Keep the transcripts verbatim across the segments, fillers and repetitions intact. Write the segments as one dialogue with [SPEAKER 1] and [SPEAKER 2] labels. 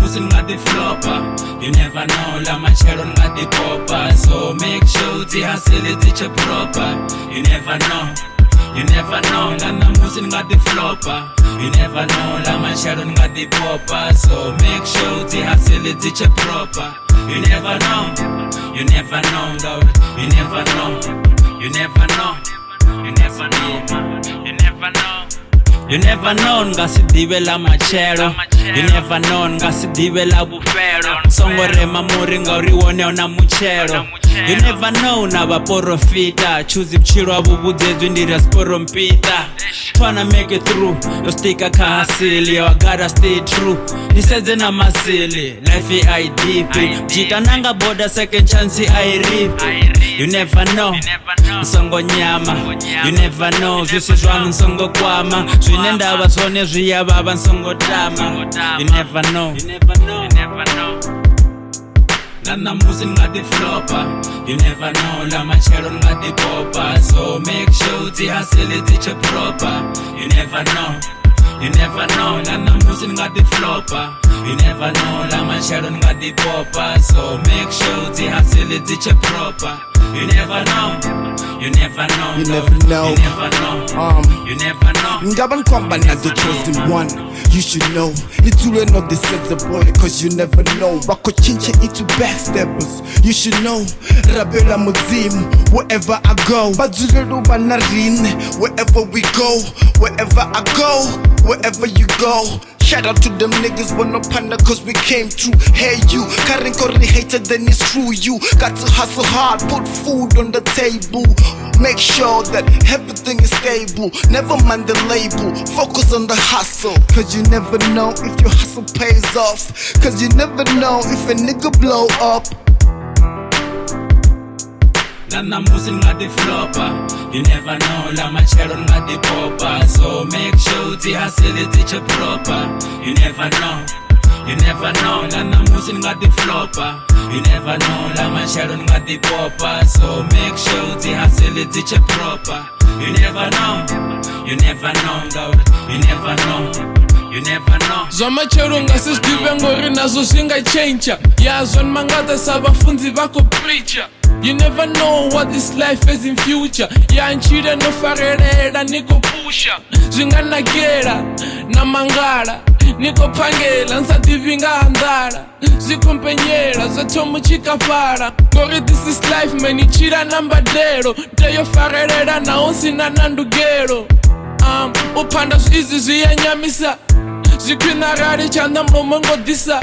[SPEAKER 1] musin got the flopper. You never know, la machero got the popper. So make sure the hustle is proper. You never know, you never know, la musin got the flopper. You never know, la machero got the popper. So make sure the hustle is proper. You never know, you never know, Lord. You never know, you never know, you never know, you never know. You never know, ngasidibe la machero. You never know, ngasidibe la bufero. Songo rema muringa uriwone ona muchero. You never know, na vaporofita. Choose mchiro abubudzezwe ndira sporo mpita. Tryna make it through, yo stika kahasili. Yo I gotta stay true, niseze na masili. Life I deep it, jita nanga boda second chance I rip. You never know, nsongo nyama. You never know, zwisizwana nsongo kwama. Zwinenda vatsone zviya vava nsongo tama. You never know, you never know, you never know. Nana musin got the flopper. You never know, la machero got the popper. So make sure the hustle is proper. You never know, you never know, Nana musin got the flopper. You never know, la machero got the popper. So make sure the hustle is proper. You never know, you never know,
[SPEAKER 2] you never know,
[SPEAKER 1] you never know,
[SPEAKER 2] um,
[SPEAKER 1] you never know.
[SPEAKER 2] Ngaban kwamba na the chosen one. You should know, little know this is the boy, cause you never know. Wako chinche itu backstabbers. You should know, Rabela Muzimu, wherever I go. Bazulelu banarin, wherever we go, wherever I go, wherever you go. Shout out to them niggas, but no panda cause we came through. Hey you, Karen Corey hated then it's true. You got to hustle hard, put food on the table. Make sure that everything is stable. Never mind the label, focus on the hustle. Cause you never know if your hustle pays off. Cause you never know if a nigga blow up.
[SPEAKER 1] Nana musin got the flopper. You never know, la machero got the popper. So make sure the hustle is proper. You never know, you never know, Nana musin got the flopper. You never know, la machero got the popper. So make sure the hustle is proper. You never know, you never know, Lord. You never know, you never know.
[SPEAKER 3] Zoma chero ngasidibe ngori nazo singa change. Yazon mangata sabafunzi bako preacher. You never know what this life is in future. Yanchira no farerera niko pusha. Zingana gera na mangala niko pangela nsadivinga andara. Zikompenyera zatomu chikafara. Kori this is life meni chira nambadero. Deyo farerera na onsi na nandugero. Um, upanda izi ziyanyamisa. Zikwina rari chanda mlomongo disa.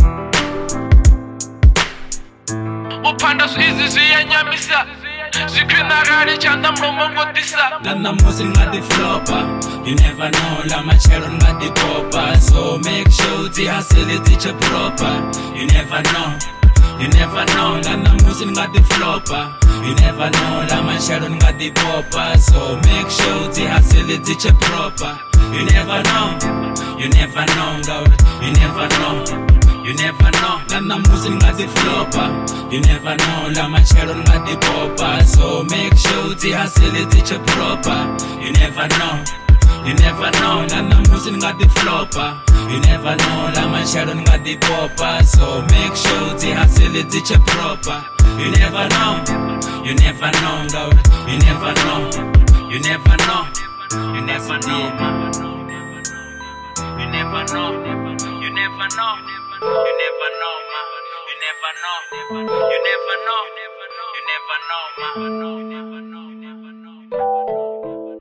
[SPEAKER 3] Upanda izi ziyanyamisa. Zikwina rari chanda mlomongo disa.
[SPEAKER 1] Nana musin got the flopper. You never know, la machero got the popper. So make sure the hustle is proper. You never know, you never know, Nana musin got the flopper. You never know, la machero got the popper. So make sure the hustle is proper. You never know, you never know, Lord. You never know, you never know, Nana musin got the flopper. You never know, la machero got the popper. So make sure the hustle is proper. You never know, you never know, Nana musin got the flopper. You never know, la machero got the popper. So make sure the hustle is proper. You never know, you never know, Lord. You never know, you never know, you never know, you never know, you never know, you never know, ma. You never know, you never know, you never know, ma. You never know.